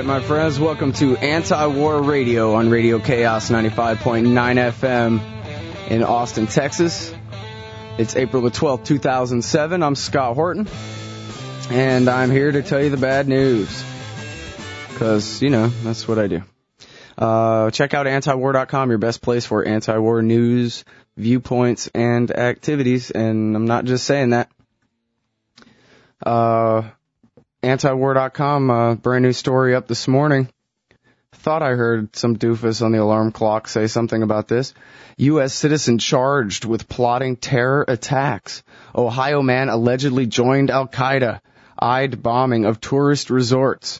my friends. Welcome to Anti-War Radio on Radio Chaos 95.9 FM in Austin, Texas. It's April the 12th, 2007. I'm Scott Horton, and I'm here to tell you the bad news. Because, you know, that's what I do. Check out antiwar.com, your best place for anti-war news, viewpoints, and activities. And I'm not just saying that. Antiwar.com, brand new story up this morning. Thought I heard some doofus on the alarm clock say something about this. U.S. citizen charged with plotting terror attacks. Ohio man allegedly joined Al-Qaeda, eyed bombing of tourist resorts.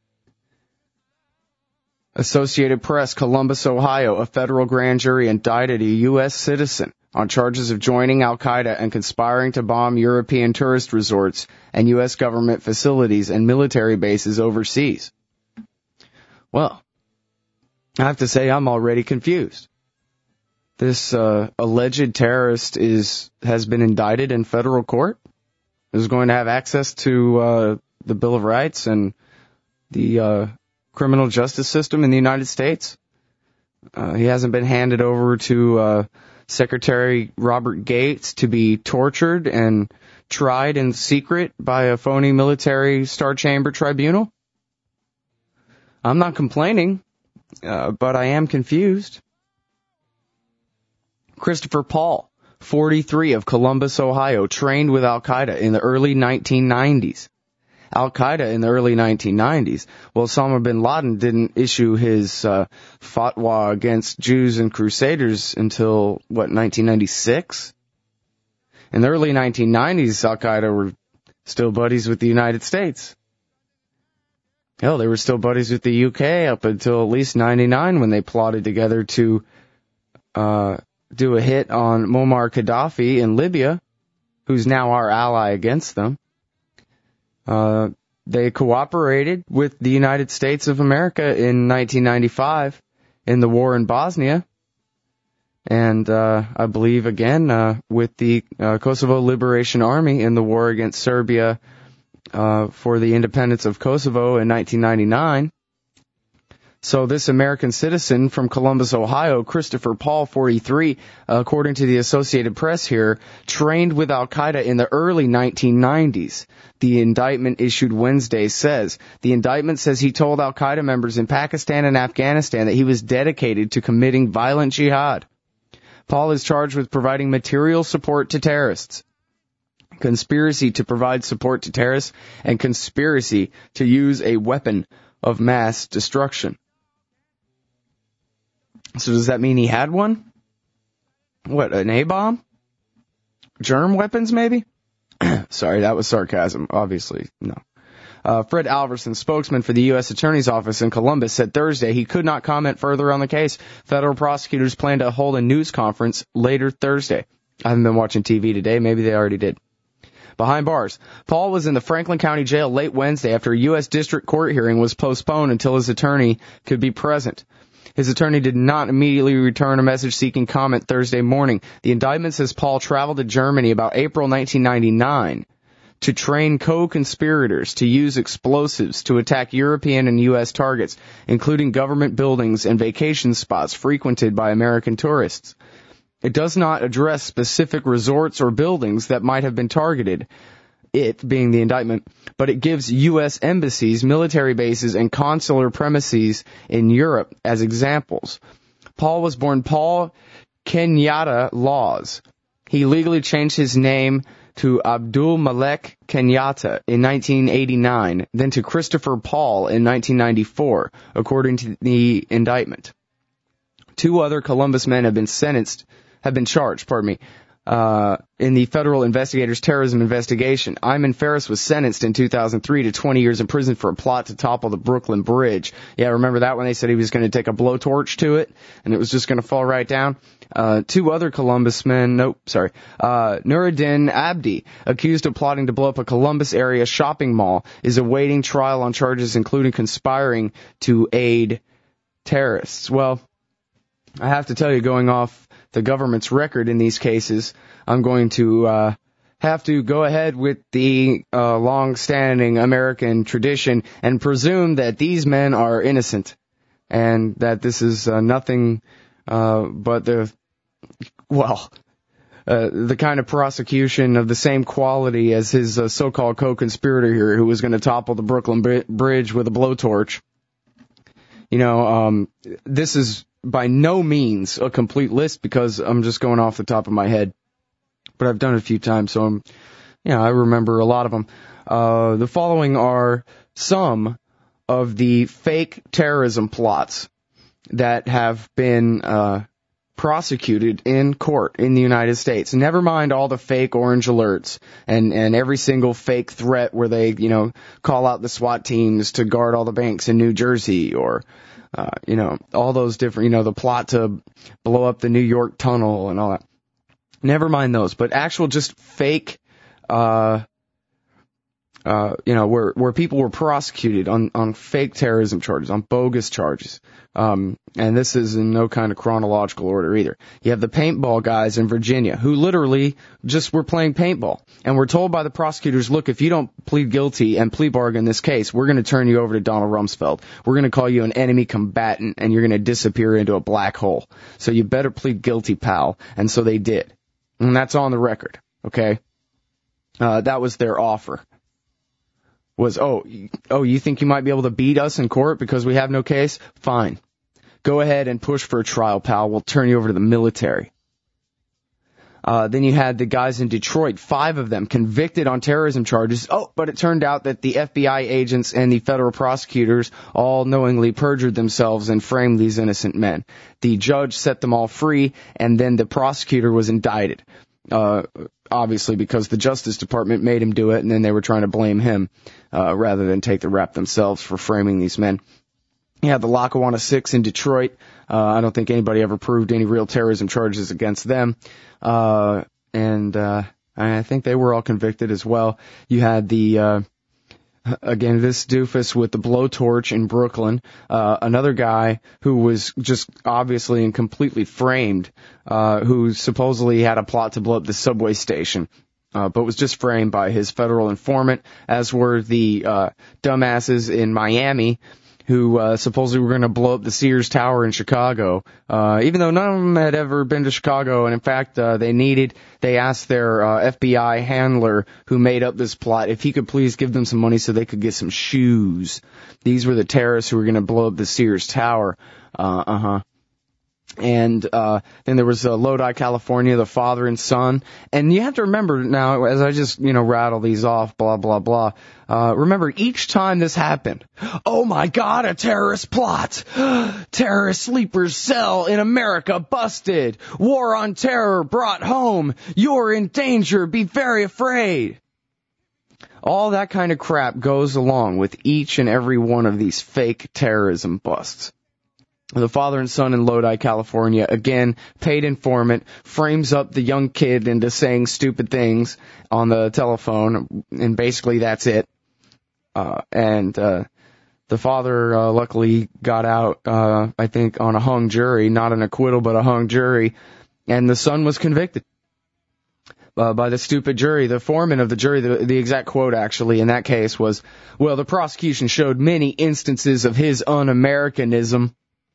Associated Press, Columbus, Ohio, a federal grand jury indicted a U.S. citizen on charges of joining Al-Qaeda and conspiring to bomb European tourist resorts and U.S. government facilities and military bases overseas. Well, I have to say I'm already confused. This alleged terrorist has been indicted in federal court, is going to have access to the Bill of Rights and the criminal justice system in the United States. He hasn't been handed over to Secretary Robert Gates to be tortured and tried in secret by a phony military Star Chamber tribunal. I'm not complaining, but I am confused. Christopher Paul, 43, of Columbus, Ohio, trained with Al-Qaeda in the early 1990s. Al-Qaeda in the early 1990s. Well, Osama bin Laden didn't issue his fatwa against Jews and Crusaders until, 1996? In the early 1990s, Al-Qaeda were still buddies with the United States. Hell, they were still buddies with the UK up until at least 99 when they plotted together to do a hit on Muammar Gaddafi in Libya, who's now our ally against them. They cooperated with the United States of America in 1995 in the war in Bosnia. And I believe, again, with the Kosovo Liberation Army in the war against Serbia for the independence of Kosovo in 1999. So this American citizen from Columbus, Ohio, Christopher Paul, 43, according to the Associated Press here, trained with Al-Qaeda in the early 1990s. The indictment issued Wednesday says. The indictment says he told Al-Qaeda members in Pakistan and Afghanistan that he was dedicated to committing violent jihad. Paul is charged with providing material support to terrorists, conspiracy to provide support to terrorists, and conspiracy to use a weapon of mass destruction. So does that mean he had one? What, an A-bomb? Germ weapons, maybe? Sorry, that was sarcasm. Obviously, no. Fred Alverson, spokesman for the U.S. Attorney's Office in Columbus, said Thursday he could not comment further on the case. Federal prosecutors plan to hold a news conference later Thursday. I haven't been watching TV today. Maybe they already did. Behind bars. Paul was in the Franklin County Jail late Wednesday after a U.S. District Court hearing was postponed until his attorney could be present. His attorney did not immediately return a message seeking comment Thursday morning. The indictment says Paul traveled to Germany about April 1999 to train co-conspirators to use explosives to attack European and U.S. targets, including government buildings and vacation spots frequented by American tourists. It does not address specific resorts or buildings that might have been targeted, it being the indictment, but it gives U.S. embassies, military bases, and consular premises in Europe as examples. Paul was born Paul Kenyatta Laws. He legally changed his name to Abdul Malek Kenyatta in 1989, then to Christopher Paul in 1994, according to the indictment. Two other Columbus men have been charged, in the federal investigators' terrorism investigation. Ayman Ferris was sentenced in 2003 to 20 years in prison for a plot to topple the Brooklyn Bridge. Yeah, remember that when they said he was going to take a blowtorch to it, and it was just going to fall right down? Two other Columbus men, Nuruddin Abdi, accused of plotting to blow up a Columbus area shopping mall, is awaiting trial on charges including conspiring to aid terrorists. Well, I have to tell you, going off the government's record in these cases, I'm going to have to go ahead with the long-standing American tradition and presume that these men are innocent and that this is nothing but the kind of prosecution of the same quality as his so-called co-conspirator here who was going to topple the Brooklyn Bridge with a blowtorch. This is by no means a complete list because I'm just going off the top of my head. But I've done it a few times, so I remember a lot of them. The following are some of the fake terrorism plots that have been prosecuted in court in the United States. Never mind all the fake orange alerts and every single fake threat where they, call out the SWAT teams to guard all the banks in New Jersey or, all those different, the plot to blow up the New York tunnel and all that. Never mind those, but actual just fake, where people were prosecuted on fake terrorism charges, on bogus charges. And this is in no kind of chronological order either. You have the paintball guys in Virginia who literally just were playing paintball and were told by the prosecutors, look, if you don't plead guilty and plea bargain this case, we're going to turn you over to Donald Rumsfeld. We're going to call you an enemy combatant and you're going to disappear into a black hole. So you better plead guilty, pal. And so they did. And that's on the record, okay? That was their offer. Was, you think you might be able to beat us in court because we have no case? Fine. Go ahead and push for a trial, pal. We'll turn you over to the military. Then you had the guys in Detroit, 5 of them convicted on terrorism charges. But it turned out that the FBI agents and the federal prosecutors all knowingly perjured themselves and framed these innocent men. The judge set them all free, and then the prosecutor was indicted. Obviously because the Justice Department made him do it, and then they were trying to blame him, rather than take the rap themselves for framing these men. You had the Lackawanna 6 in Detroit. I don't think anybody ever proved any real terrorism charges against them. And I think they were all convicted as well. You had the, again, this doofus with the blowtorch in Brooklyn, another guy who was just obviously and completely framed, who supposedly had a plot to blow up the subway station, but was just framed by his federal informant, as were the dumbasses in Miami who supposedly were going to blow up the Sears Tower in Chicago, even though none of them had ever been to Chicago. And in fact, they asked their FBI handler who made up this plot if he could please give them some money so they could get some shoes. These were the terrorists who were going to blow up the Sears Tower. And then there was Lodi, California, the father and son. And you have to remember now, as I just, rattle these off, blah, blah, blah. Remember, each time this happened, oh my God, a terrorist plot! Terrorist sleeper cell in America busted! War on terror brought home! You're in danger! Be very afraid! All that kind of crap goes along with each and every one of these fake terrorism busts. The father and son in Lodi, California, again, paid informant, frames up the young kid into saying stupid things on the telephone, and basically that's it. The father luckily got out, I think, on a hung jury, not an acquittal, but a hung jury, and the son was convicted by the stupid jury. The foreman of the jury, the exact quote actually in that case was, well, the prosecution showed many instances of his un-Americanism.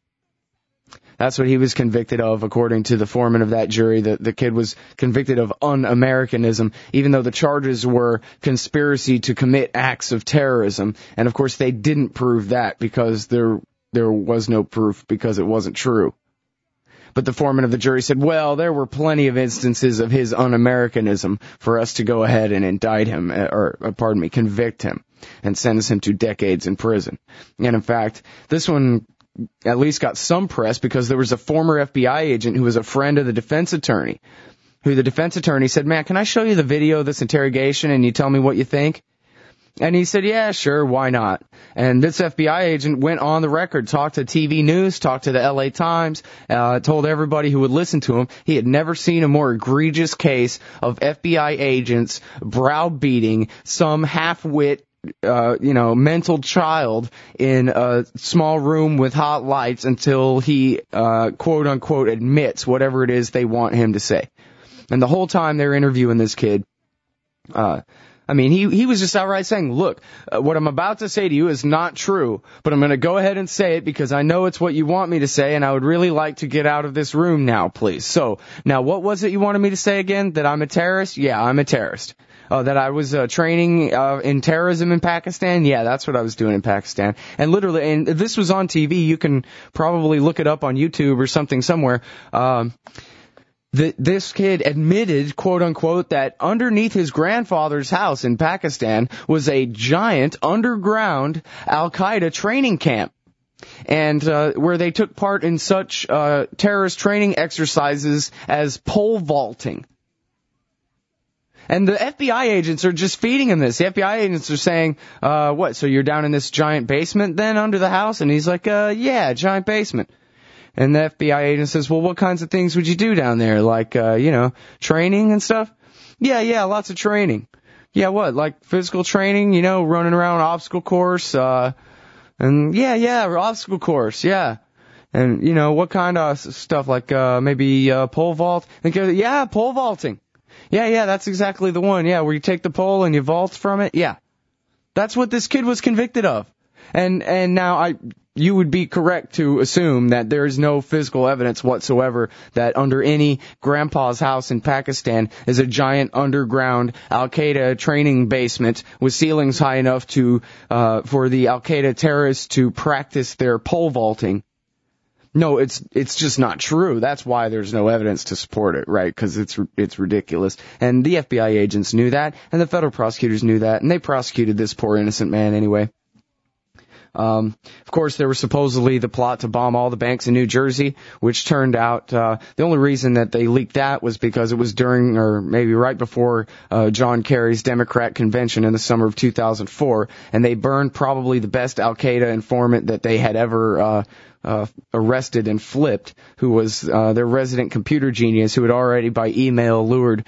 That's what he was convicted of, according to the foreman of that jury. The kid was convicted of un-Americanism, even though the charges were conspiracy to commit acts of terrorism. And, of course, they didn't prove that because there was no proof because it wasn't true. But the foreman of the jury said, well, there were plenty of instances of his un-Americanism for us to go ahead and indict him, convict him and sentence him to decades in prison. And, in fact, this one at least got some press because there was a former FBI agent who was a friend of the defense attorney, who the defense attorney said, man, can I show you the video of this interrogation and you tell me what you think? And he said, yeah, sure, why not? And this FBI agent went on the record, talked to TV News, talked to the LA Times, told everybody who would listen to him he had never seen a more egregious case of FBI agents browbeating some half-wit mental child in a small room with hot lights until he, quote unquote, admits whatever it is they want him to say. And the whole time they're interviewing this kid, I mean, he was just outright saying, look, what I'm about to say to you is not true, but I'm going to go ahead and say it because I know it's what you want me to say, and I would really like to get out of this room now, please. So, now what was it you wanted me to say again? That I'm a terrorist? Yeah, I'm a terrorist. That I was training in terrorism in Pakistan? Yeah, that's what I was doing in Pakistan. And literally, and this was on TV, you can probably look it up on YouTube or something somewhere. This kid admitted, quote unquote, that underneath his grandfather's house in Pakistan was a giant underground Al-Qaeda training camp. And where they took part in such terrorist training exercises as pole vaulting. And the FBI agents are just feeding him this. The FBI agents are saying, what, so you're down in this giant basement then under the house? And he's like, yeah, giant basement. And the FBI agent says, well, what kinds of things would you do down there? Like, training and stuff? Yeah, lots of training. Yeah, what? Like physical training, running around obstacle course, and obstacle course, yeah. And, what kind of stuff? Like, maybe, pole vault? Yeah, pole vaulting. Yeah, that's exactly the one. Yeah, where you take the pole and you vault from it. Yeah. That's what this kid was convicted of. And now you would be correct to assume that there is no physical evidence whatsoever that under any grandpa's house in Pakistan is a giant underground Al-Qaeda training basement with ceilings high enough to for the Al-Qaeda terrorists to practice their pole vaulting. No, it's just not true. That's why there's no evidence to support it, right? Because it's ridiculous. And the FBI agents knew that, and the federal prosecutors knew that, and they prosecuted this poor innocent man anyway. Of course, there was supposedly the plot to bomb all the banks in New Jersey, which turned out, the only reason that they leaked that was because it was during, or maybe right before, John Kerry's Democrat convention in the summer of 2004, and they burned probably the best Al-Qaeda informant that they had ever, arrested and flipped, who was their resident computer genius, who had already by email lured,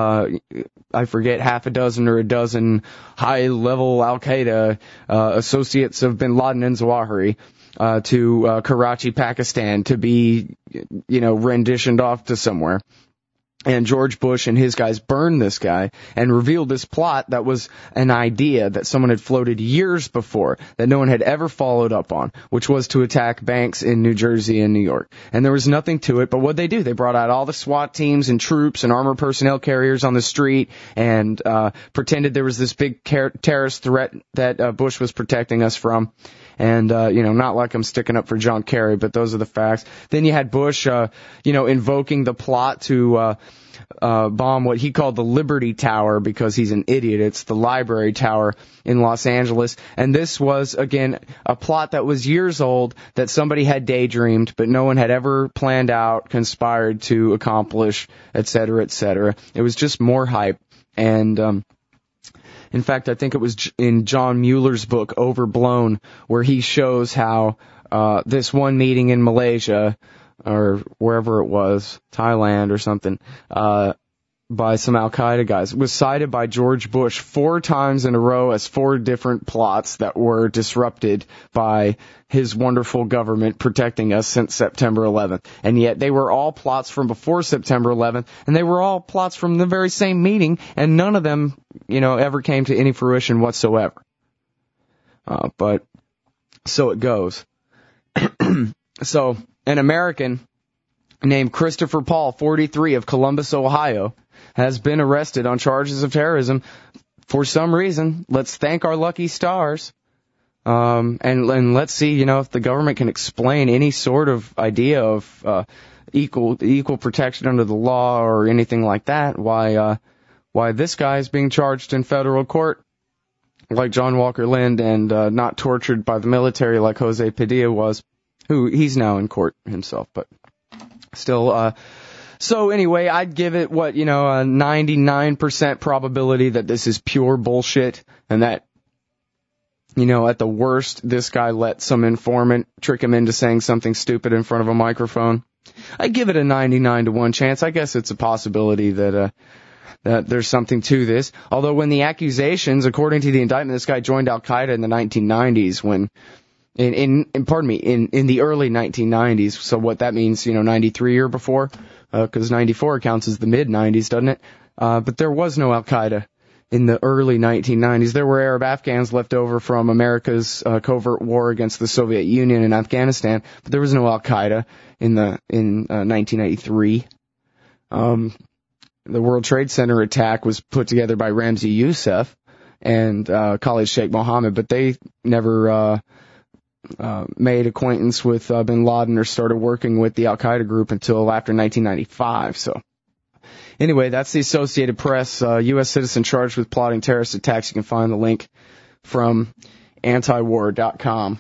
I forget, half a dozen or a dozen high-level Al-Qaeda associates of bin Laden and Zawahiri to Karachi, Pakistan, to be, renditioned off to somewhere. And George Bush and his guys burned this guy and revealed this plot that was an idea that someone had floated years before that no one had ever followed up on, which was to attack banks in New Jersey and New York. And there was nothing to it, but what'd they do? They brought out all the SWAT teams and troops and armored personnel carriers on the street and pretended there was this big terrorist threat that Bush was protecting us from. And, not like I'm sticking up for John Kerry, but those are the facts. Then you had Bush, invoking the plot to bomb what he called the Liberty Tower because he's an idiot. It's the Library Tower in Los Angeles. And this was, again, a plot that was years old that somebody had daydreamed, but no one had ever planned out, conspired to accomplish, et cetera, et cetera. It was just more hype. And, in fact, I think it was in John Mueller's book, Overblown, where he shows how this one meeting in Malaysia, or wherever it was, Thailand or something, by some Al-Qaeda guys, was cited by George Bush 4 times in a row as 4 different plots that were disrupted by his wonderful government protecting us since September 11th. And yet they were all plots from before September 11th, and they were all plots from the very same meeting, and none of them, ever came to any fruition whatsoever. But so it goes. So, an American named Christopher Paul, 43, of Columbus, Ohio, has been arrested on charges of terrorism for some reason. Let's thank our lucky stars. And let's see, if the government can explain any sort of idea of equal protection under the law or anything like that, why this guy is being charged in federal court like John Walker Lind and not tortured by the military like Jose Padilla was, who he's now in court himself, but still. So anyway, I'd give it, a 99% probability that this is pure bullshit, and that, at the worst, this guy let some informant trick him into saying something stupid in front of a microphone. I'd give it a 99 to 1 chance. I guess it's a possibility that there's something to this. Although when the accusations, according to the indictment, this guy joined Al-Qaeda in the 1990s when... In the early 1990s, so what that means, 93 or before, because 94 counts as the mid-90s, doesn't it? But there was no Al-Qaeda in the early 1990s. There were Arab Afghans left over from America's covert war against the Soviet Union in Afghanistan, but there was no Al-Qaeda in 1983. The World Trade Center attack was put together by Ramzi Youssef and Khalid Sheikh Mohammed, but they never made acquaintance with bin Laden or started working with the Al-Qaeda group until after 1995. So anyway, that's the Associated Press. U.S. citizen charged with plotting terrorist attacks. You can find the link from antiwar.com.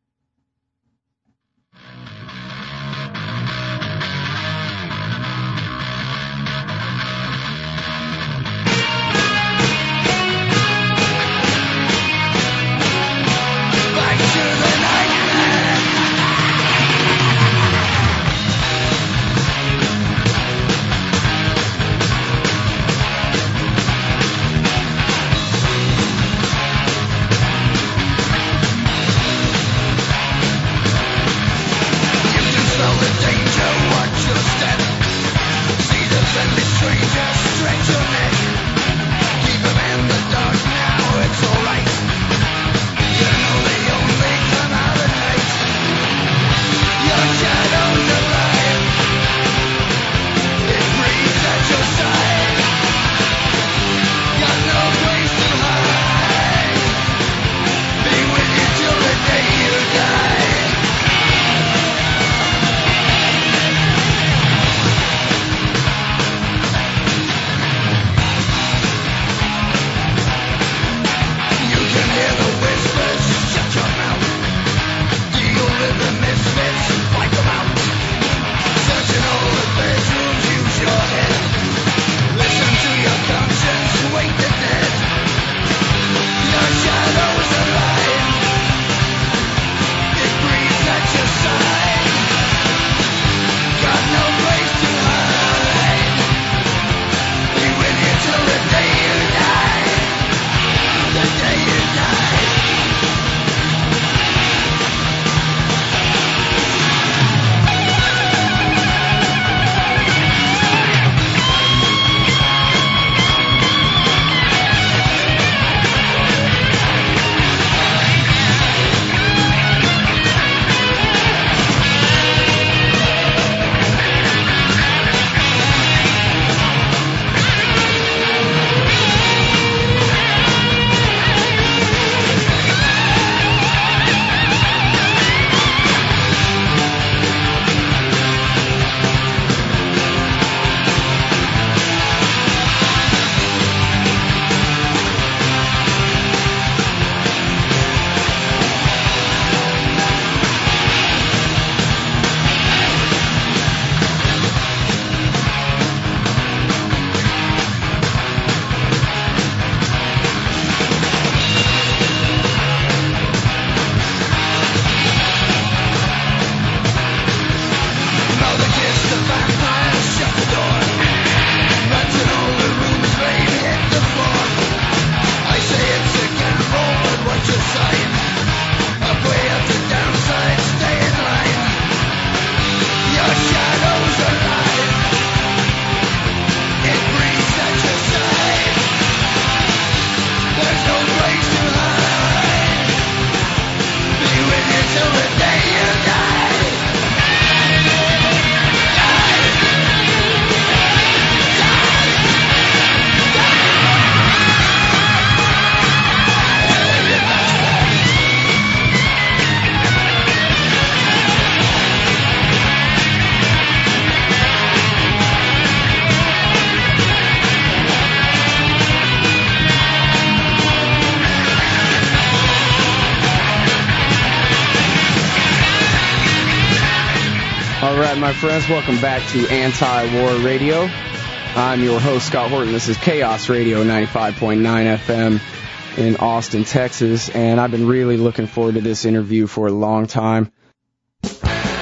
All right, my friends, welcome back to Anti-War Radio. I'm your host, Scott Horton. This is Chaos Radio 95.9 FM in Austin, Texas, and I've been really looking forward to this interview for a long time. There's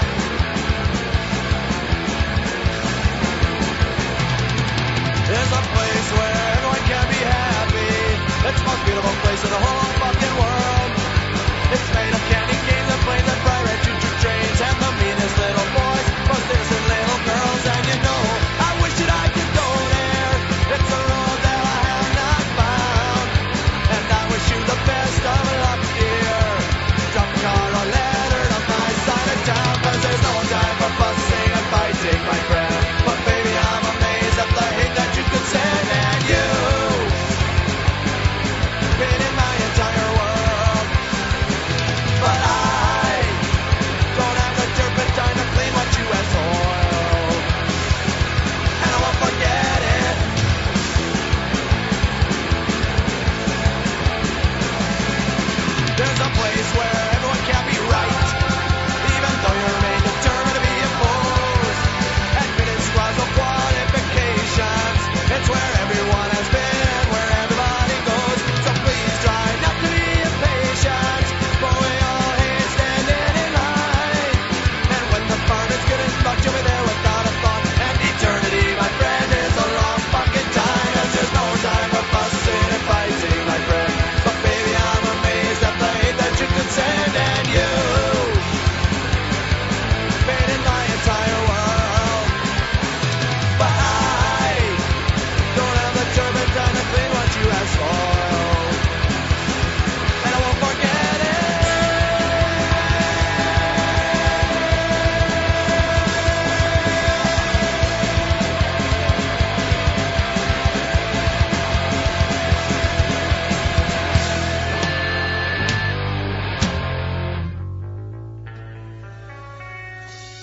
a place where everyone can be happy. It's the most beautiful place in the whole fucking world. It's made of candy canes and planes and bright red choo-choo trains and the meanest little boys, most innocent little girls. And I wish that I could go there. It's a road that I have not found.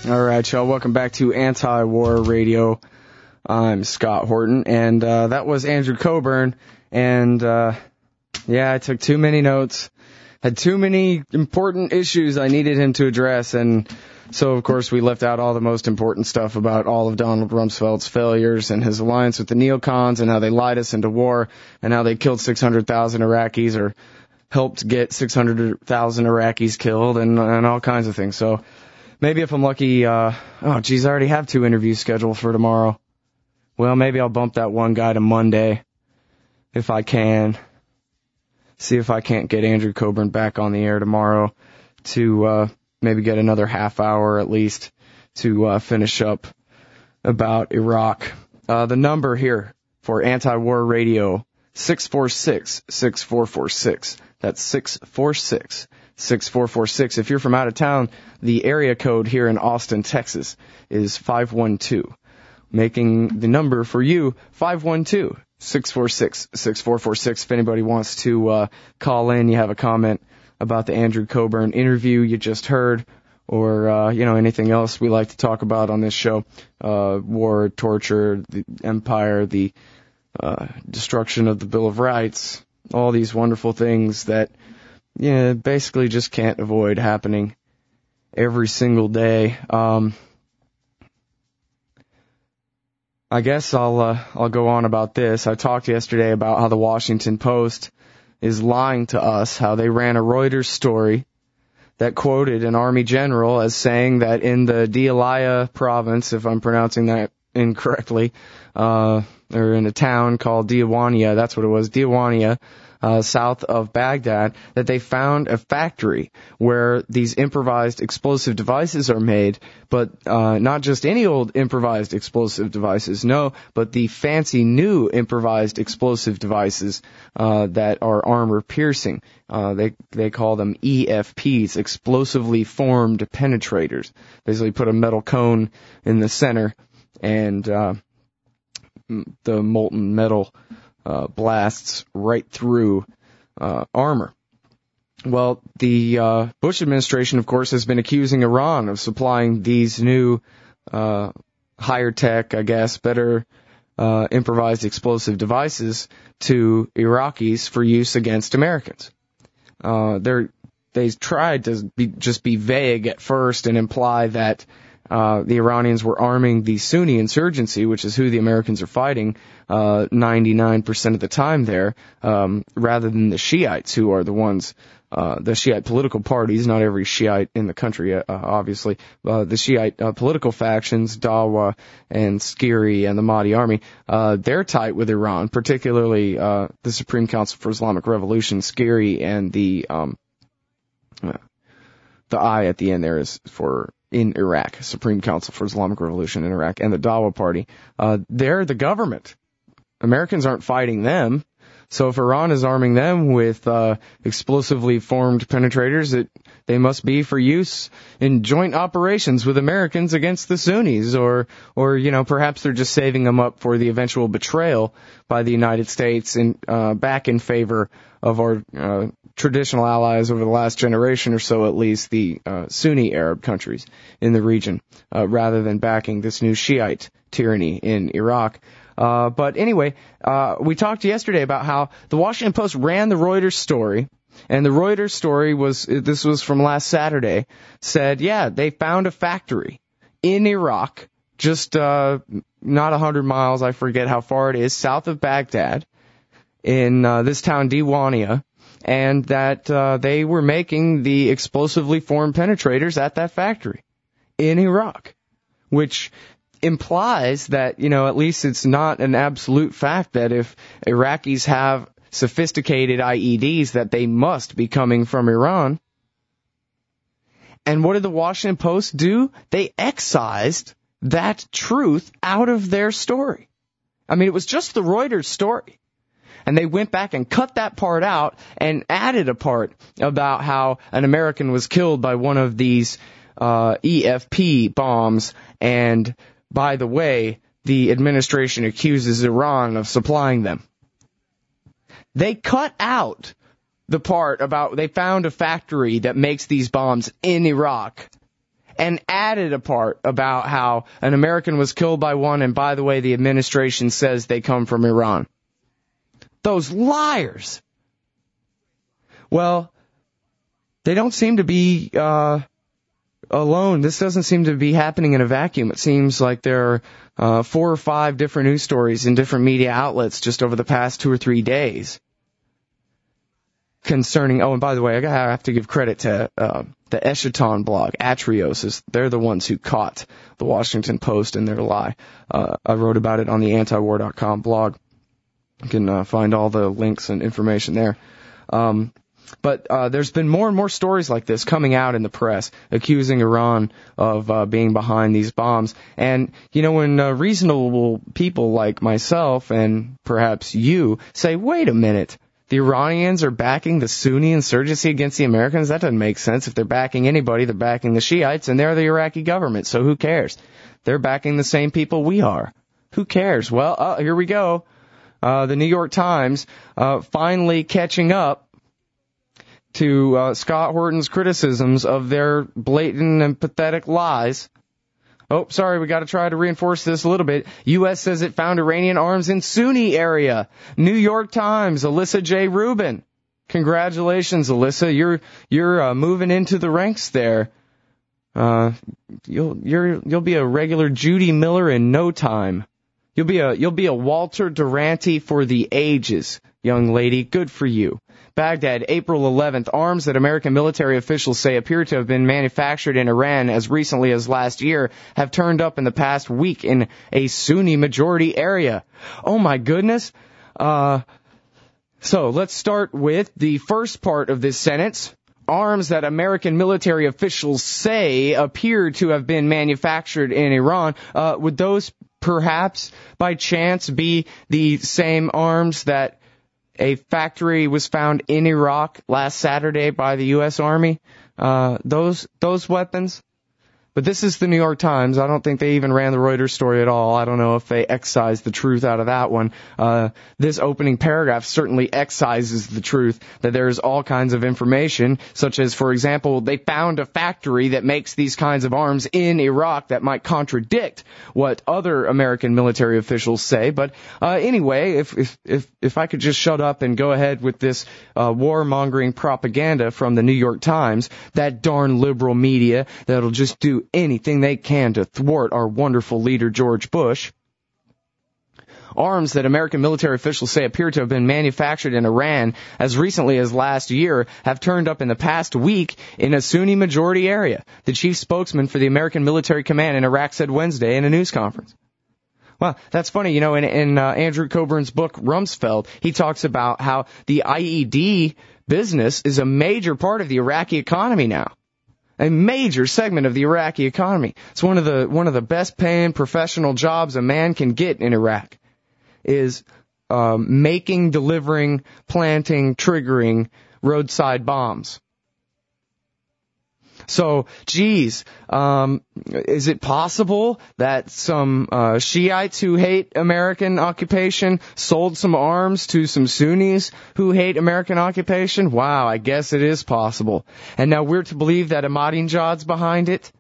All right, y'all. Welcome back to Anti-War Radio. I'm Scott Horton, and that was Andrew Coburn. And yeah, I took too many notes, had too many important issues I needed him to address, and so of course we left out all the most important stuff about all of Donald Rumsfeld's failures and his alliance with the neocons and how they lied us into war and how they killed 600,000 Iraqis or helped get 600,000 Iraqis killed and all kinds of things. So maybe if I'm lucky, I already have 2 interviews scheduled for tomorrow. Well, maybe I'll bump that one guy to Monday if I can. See if I can't get Andrew Coburn back on the air tomorrow to maybe get another half hour at least to finish up about Iraq. The number here for Anti-War Radio, 646-6446. That's 646-6446. If you're from out of town, the area code here in Austin, Texas is 512. Making the number for you 512-646-6446. If anybody wants to call in, you have a comment about the Andrew Coburn interview you just heard, or anything else we like to talk about on this show, war, torture, the empire, the destruction of the Bill of Rights, all these wonderful things that basically just can't avoid happening every single day. I guess I'll go on about this. I talked yesterday about how the Washington Post is lying to us, how they ran a Reuters story that quoted an Army general as saying that in the Diyala province, if I'm pronouncing that incorrectly, or in a town called Diawania, that's what it was, Diawania, south of Baghdad, that they found a factory where these improvised explosive devices are made, but not just any old improvised explosive devices, no, but the fancy new improvised explosive devices that are armor-piercing. They call them EFPs, explosively formed penetrators. Basically put a metal cone in the center, and the molten metal blasts right through armor. Well, the Bush administration, of course, has been accusing Iran of supplying these new higher tech, I guess, better improvised explosive devices to Iraqis for use against Americans. They tried to just be vague at first and imply that the Iranians were arming the Sunni insurgency, which is who the Americans are fighting 99% of the time there, rather than the Shiites, who are the ones, the Shiite political parties, not every Shiite in the country, obviously, the Shiite political factions, Dawa and Skiri and the Mahdi Army, they're tight with Iran, particularly the Supreme Council for Islamic Revolution, Skiri, and the I at the end there is for in Iraq, Supreme Council for Islamic Revolution in Iraq, and the Dawa Party. They're the government. Americans aren't fighting them. So if Iran is arming them with explosively formed penetrators, they must be for use in joint operations with Americans against the Sunnis, or perhaps they're just saving them up for the eventual betrayal by the United States back in favor of our traditional allies over the last generation or so, at least the Sunni Arab countries in the region, rather than backing this new Shiite tyranny in Iraq. But anyway, we talked yesterday about how the Washington Post ran the Reuters story, and the Reuters story this was from last Saturday, said, yeah, they found a factory in Iraq, just not 100 miles, I forget how far it is, south of Baghdad, in this town, Diwania, and that they were making the explosively formed penetrators at that factory in Iraq, which implies that, at least it's not an absolute fact that if Iraqis have sophisticated IEDs that they must be coming from Iran. And what did the Washington Post do? They excised that truth out of their story. I mean, it was just the Reuters story. And they went back and cut that part out and added a part about how an American was killed by one of these EFP bombs. And by the way, the administration accuses Iran of supplying them. They cut out the part about they found a factory that makes these bombs in Iraq and added a part about how an American was killed by one, and by the way, the administration says they come from Iran. Those liars. Well, they don't seem to be alone. This doesn't seem to be happening in a vacuum. It seems like there are 4 or 5 different news stories in different media outlets just over the past 2 or 3 days concerning, and by the way, I have to give credit to the Eschaton blog, Atrios. They're the ones who caught the Washington Post in their lie. I wrote about it on the antiwar.com blog. You can find all the links and information there. But there's been more and more stories like this coming out in the press, accusing Iran of being behind these bombs. And, when reasonable people like myself and perhaps you say, wait a minute, the Iranians are backing the Sunni insurgency against the Americans? That doesn't make sense. If they're backing anybody, they're backing the Shiites, and they're the Iraqi government, so who cares? They're backing the same people we are. Who cares? Well, here we go. The New York Times finally catching up to Scott Horton's criticisms of their blatant and pathetic lies. Oh, sorry, we got to try to reinforce this a little bit. U.S. says it found Iranian arms in Sunni area. New York Times, Alyssa J. Rubin. Congratulations, Alyssa. You're moving into the ranks there. You'll be a regular Judy Miller in no time. You'll be a Walter Duranty for the ages, young lady. Good for you. Baghdad, April 11th. Arms that American military officials say appear to have been manufactured in Iran as recently as last year have turned up in the past week in a Sunni majority area. Oh my goodness. So let's start with the first part of this sentence. Arms that American military officials say appear to have been manufactured in Iran. Would those perhaps by chance be the same arms that a factory was found in Iraq last Saturday by the U.S. Army? Those weapons? But this is the New York Times. I don't think they even ran the Reuters story at all. I don't know if they excised the truth out of that one. This opening paragraph certainly excises the truth that there's all kinds of information, such as, for example, they found a factory that makes these kinds of arms in Iraq that might contradict what other American military officials say. But anyway, if I could just shut up and go ahead with this warmongering propaganda from the New York Times, that darn liberal media that'll just do anything they can to thwart our wonderful leader, George Bush. Arms that American military officials say appear to have been manufactured in Iran as recently as last year have turned up in the past week in a Sunni majority area, the chief spokesman for the American military command in Iraq said Wednesday in a news conference. Well, that's funny. In Andrew Coburn's book, Rumsfeld, he talks about how the IED business is a major part of the Iraqi economy now. A major segment of the Iraqi economy. It's one of the best paying professional jobs a man can get in Iraq is making, delivering, planting, triggering roadside bombs. So, geez, is it possible that some Shiites who hate American occupation sold some arms to some Sunnis who hate American occupation? Wow, I guess it is possible. And now we're to believe that Ahmadinejad's behind it?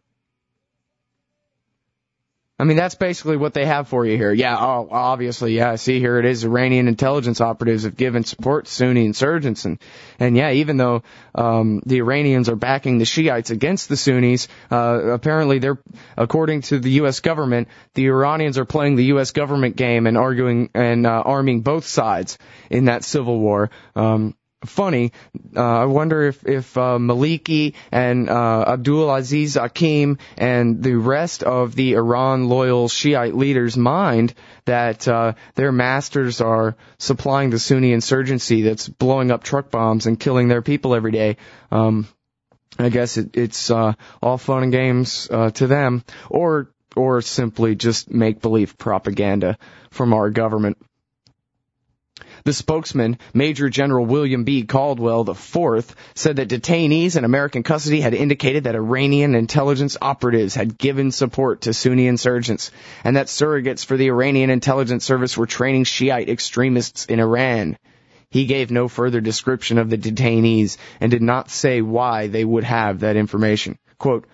I mean, that's basically what they have for you here. Yeah, obviously, yeah, see, here it is. Iranian intelligence operatives have given support to Sunni insurgents. And yeah, even though the Iranians are backing the Shiites against the Sunnis, apparently according to the U.S. government, the Iranians are playing the U.S. government game and arguing and arming both sides in that civil war. Funny, I wonder if Maliki and Abdul Aziz Hakim and the rest of the Iran-loyal Shiite leaders mind that their masters are supplying the Sunni insurgency that's blowing up truck bombs and killing their people every day. I guess it's all fun and games to them, or simply just make-believe propaganda from our government. The spokesman, Major General William B. Caldwell IV, said that detainees in American custody had indicated that Iranian intelligence operatives had given support to Sunni insurgents, and that surrogates for the Iranian intelligence service were training Shiite extremists in Iran. He gave no further description of the detainees and did not say why they would have that information. Quote,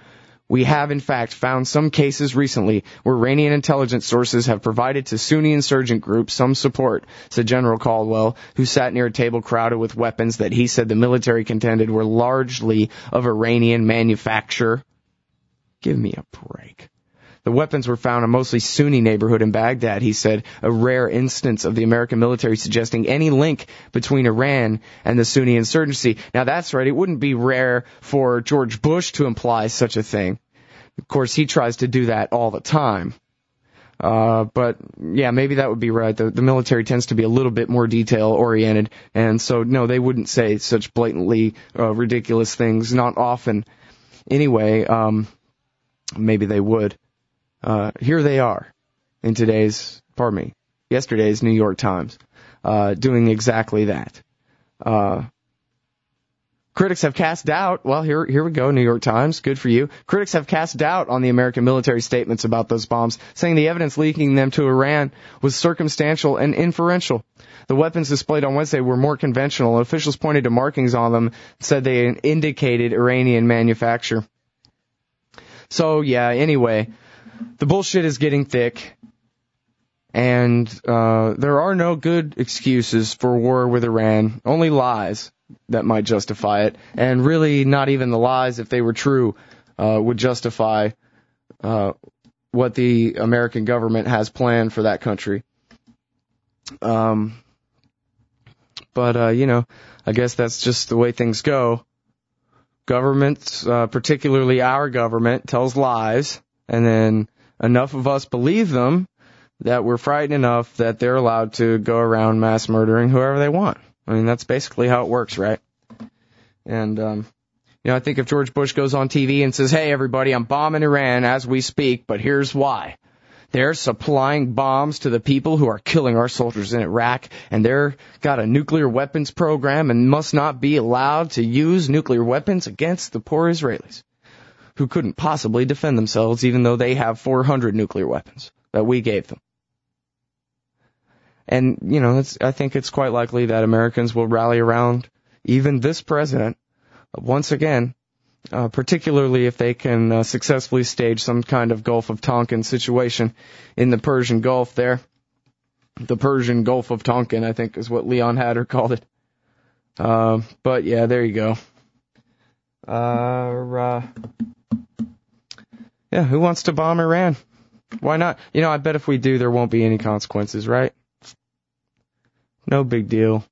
We have, in fact, found some cases recently where Iranian intelligence sources have provided to Sunni insurgent groups some support, said General Caldwell, who sat near a table crowded with weapons that he said the military contended were largely of Iranian manufacture. Give me a break. The weapons were found in a mostly Sunni neighborhood in Baghdad, he said, a rare instance of the American military suggesting any link between Iran and the Sunni insurgency. Now, that's right. It wouldn't be rare for George Bush to imply such a thing. Of course, he tries to do that all the time. But, yeah, maybe that would be right. The military tends to be a little bit more detail-oriented, and so, no, they wouldn't say such blatantly ridiculous things, not often. Anyway, maybe they would. Here they are in yesterday's New York Times, doing exactly that. Critics have cast doubt. Well, here we go, New York Times. Good for you. Critics have cast doubt on the American military statements about those bombs, saying the evidence linking them to Iran was circumstantial and inferential. The weapons displayed on Wednesday were more conventional. Officials pointed to markings on them, said they indicated Iranian manufacture. So, yeah, anyway, the bullshit is getting thick, and there are no good excuses for war with Iran, only lies that might justify it, and really not even the lies, if they were true, would justify what the American government has planned for that country. But, I guess that's just the way things go. Governments, particularly our government, tells lies, and then enough of us believe them that we're frightened enough that they're allowed to go around mass murdering whoever they want. I mean, that's basically how it works, right? And, I think if George Bush goes on TV and says, hey, everybody, I'm bombing Iran as we speak, but here's why. They're supplying bombs to the people who are killing our soldiers in Iraq, and they're got a nuclear weapons program and must not be allowed to use nuclear weapons against the poor Israelis, who couldn't possibly defend themselves even though they have 400 nuclear weapons that we gave them. And, I think it's quite likely that Americans will rally around even this president once again, particularly if they can successfully stage some kind of Gulf of Tonkin situation in the Persian Gulf there. The Persian Gulf of Tonkin, I think, is what Leon Hatter called it. But, yeah, there you go. Yeah, who wants to bomb Iran? Why not? I bet if we do, there won't be any consequences, right? No big deal.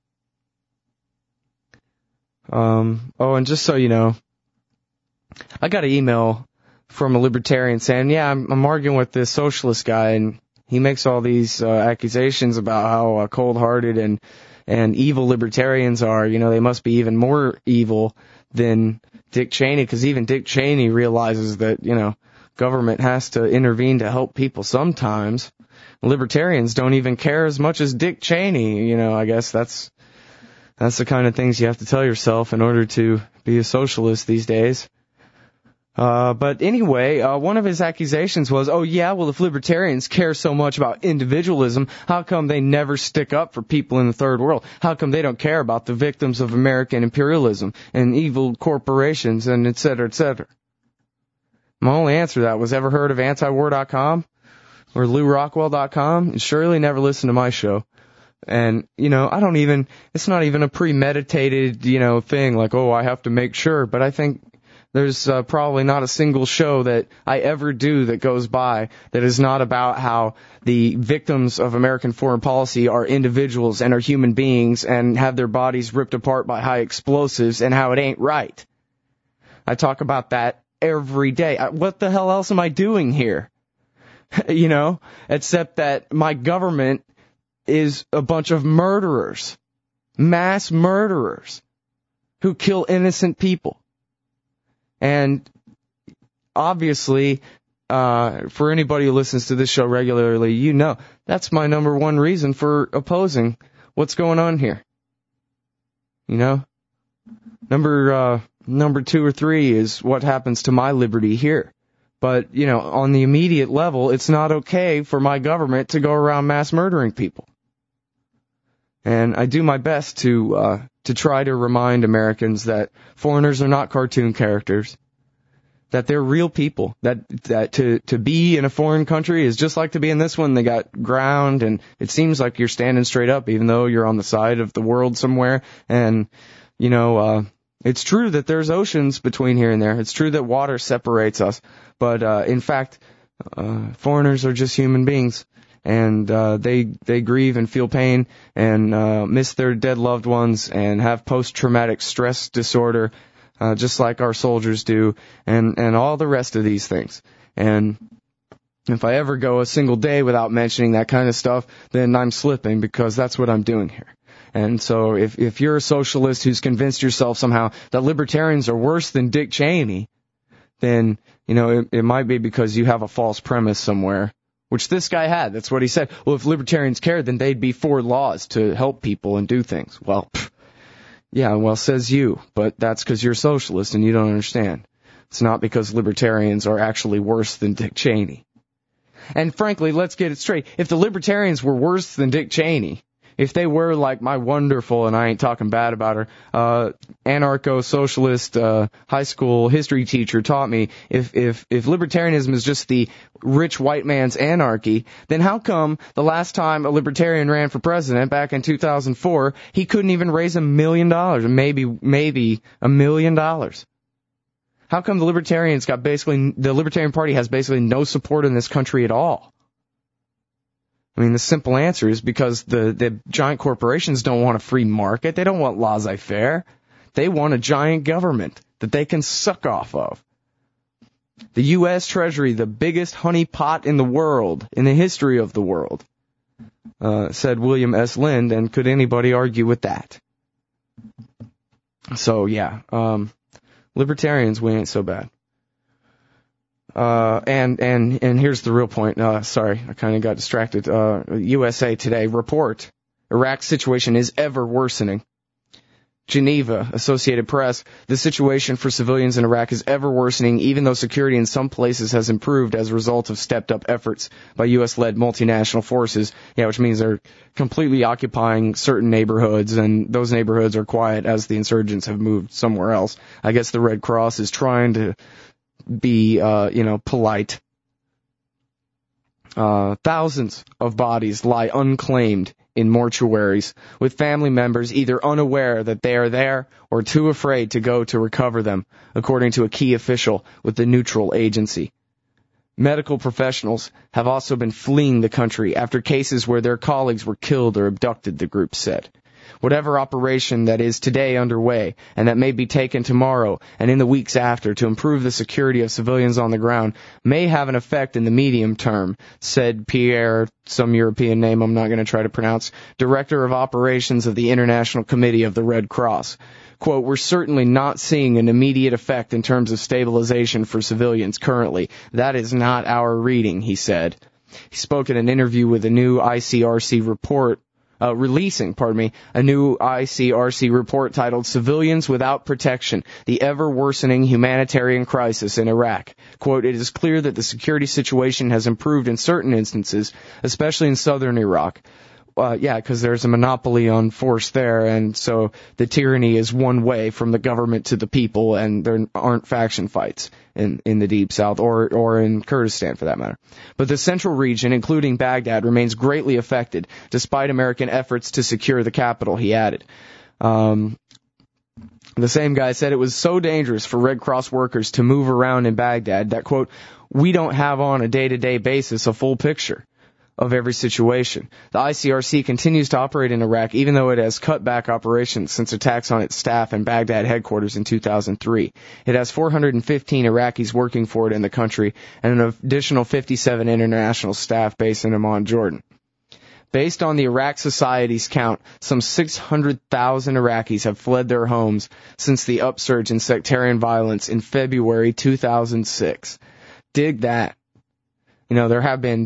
And just so you know, I got an email from a libertarian saying, yeah, I'm arguing with this socialist guy, and he makes all these accusations about how cold-hearted and evil libertarians are. They must be even more evil than Dick Cheney, because even Dick Cheney realizes that, government has to intervene to help people sometimes. Libertarians don't even care as much as Dick Cheney. I guess that's the kind of things you have to tell yourself in order to be a socialist these days. But anyway, one of his accusations was, if libertarians care so much about individualism, how come they never stick up for people in the third world? How come they don't care about the victims of American imperialism and evil corporations and et cetera, et cetera? My only answer to that was, ever heard of antiwar.com or LouRockwell.com? And surely never listened to my show. And, it's not even a premeditated, thing like, I have to make sure. But I think there's probably not a single show that I ever do that goes by that is not about how the victims of American foreign policy are individuals and are human beings and have their bodies ripped apart by high explosives and how it ain't right. I talk about that every day. What the hell else am I doing here? Except that my government is a bunch of murderers, mass murderers, who kill innocent people. And obviously, for anybody who listens to this show regularly, that's my number one reason for opposing what's going on here. Number 2 or 3 is what happens to my liberty here. But, on the immediate level, it's not okay for my government to go around mass murdering people. And I do my best to try to remind Americans that foreigners are not cartoon characters, that they're real people, that to be in a foreign country is just like to be in this one. They got ground, and it seems like you're standing straight up, even though you're on the side of the world somewhere. And, it's true that there's oceans between here and there. It's true that water separates us. But, in fact, foreigners are just human beings. And, they grieve and feel pain and, miss their dead loved ones and have post-traumatic stress disorder, just like our soldiers do, and all the rest of these things. And if I ever go a single day without mentioning that kind of stuff, then I'm slipping, because that's what I'm doing here. And so if you're a socialist who's convinced yourself somehow that libertarians are worse than Dick Cheney, then, it might be because you have a false premise somewhere, which this guy had. That's what he said. Well, if libertarians cared, then they'd be for laws to help people and do things. Well, yeah, well, says you, but that's because you're a socialist and you don't understand. It's not because libertarians are actually worse than Dick Cheney. And frankly, let's get it straight. If the libertarians were worse than Dick Cheney, if they were like my wonderful, and I ain't talking bad about her, anarcho-socialist high school history teacher taught me, if libertarianism is just the rich white man's anarchy, then how come the last time a libertarian ran for president back in 2004, he couldn't even raise $1 million, maybe $1 million? How come the Libertarian Party has basically no support in this country at all? I mean, the simple answer is because the giant corporations don't want a free market. They don't want laissez-faire. They want a giant government that they can suck off of. The U.S. Treasury, the biggest honeypot in the world, in the history of the world, said William S. Lind, and could anybody argue with that? So, yeah, libertarians, we ain't so bad. And here's the real point. Sorry, I kind of got distracted. USA Today report: Iraq's situation is ever worsening. Geneva, Associated Press: the situation for civilians in Iraq is ever worsening, even though security in some places has improved as a result of stepped-up efforts by U.S.-led multinational forces. Yeah, which means they're completely occupying certain neighborhoods, and those neighborhoods are quiet as the insurgents have moved somewhere else. I guess the Red Cross is trying to be, polite. Thousands of bodies lie unclaimed in mortuaries, with family members either unaware that they are there or too afraid to go to recover them, according to a key official with the neutral agency. Medical professionals have also been fleeing the country after cases where their colleagues were killed or abducted, the group said. Whatever operation that is today underway, and that may be taken tomorrow and in the weeks after to improve the security of civilians on the ground, may have an effect in the medium term, said Pierre, some European name I'm not going to try to pronounce, Director of Operations of the International Committee of the Red Cross. Quote, we're certainly not seeing an immediate effect in terms of stabilization for civilians currently. That is not our reading, he said. He spoke in an interview with a new ICRC report, releasing a new ICRC report titled Civilians Without Protection, the Ever-Worsening Humanitarian Crisis in Iraq. Quote, it is clear that the security situation has improved in certain instances, especially in southern Iraq. Because there's a monopoly on force there, and so the tyranny is one way from the government to the people, and there aren't faction fights in the Deep South or in Kurdistan for that matter. But the central region, including Baghdad, remains greatly affected, despite American efforts to secure the capital, he added. The same guy said it was so dangerous for Red Cross workers to move around in Baghdad that, quote, we don't have on a day-to-day basis a full picture of every situation. The ICRC continues to operate in Iraq, even though it has cut back operations since attacks on its staff and Baghdad headquarters in 2003. It has 415 Iraqis working for it in the country, and an additional 57 international staff based in Amman, Jordan. Based on the Iraq Society's count, some 600,000 Iraqis have fled their homes since the upsurge in sectarian violence in February 2006. Dig that. There have been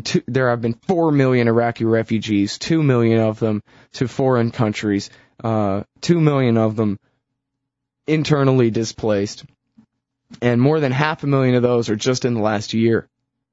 4 million Iraqi refugees, 2 million of them to foreign countries, 2 million of them internally displaced, and more than 500,000 of those are just in the last year.